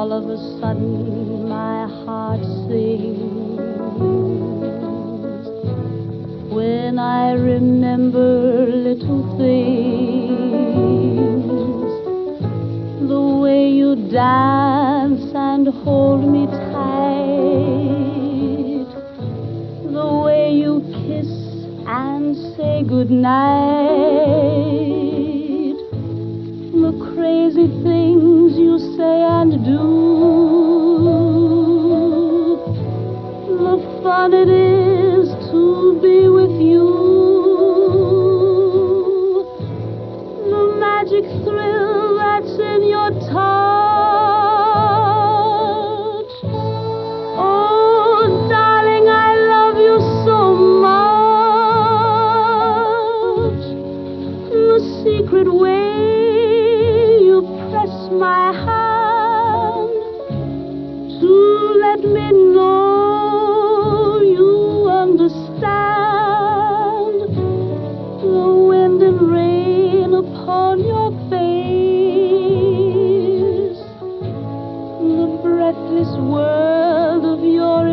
All of a sudden my heart sings when I remember little things, the way you dance and hold me tight, the way you kiss and say goodnight, the crazy things you say and do, the fun it is to be with you, the magic thrill that's in your touch. Oh, darling, I love you so much. The secret way you press my hand to let me know you understand, the wind and rain upon your face, the breathless world of your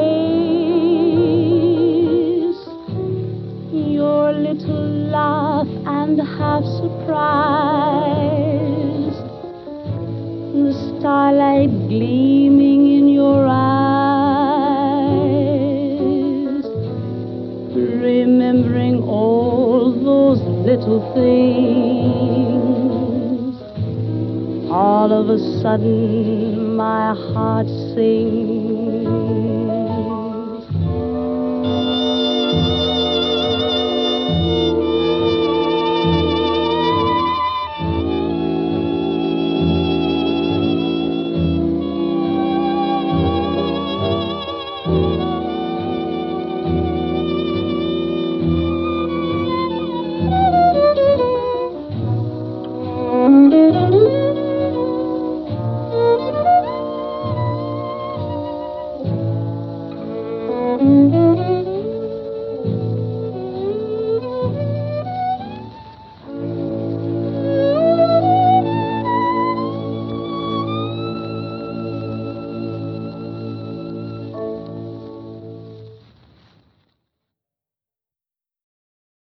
embrace, your little laugh and half surprise, the starlight gleaming in your eyes, remembering all those little things. All of a sudden my heart sings